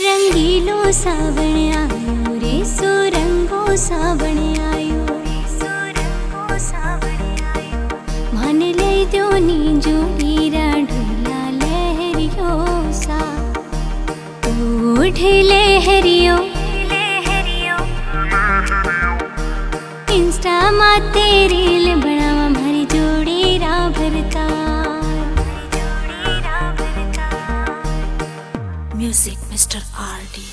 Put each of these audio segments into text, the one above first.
रंगीलो सावण आयो रे सुरंगो सावण आयो मान ले दो नींजो हीरा ढोला लहरियो सा उठे लहरियो इंस्टा मा तेरी बनावा मारी जोड़ी रा भरता Music Mr. RD.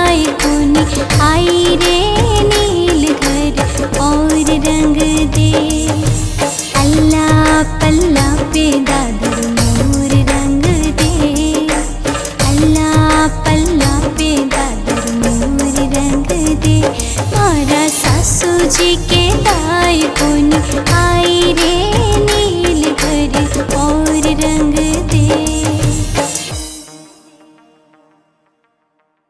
आई रे नील घर और रंग दे।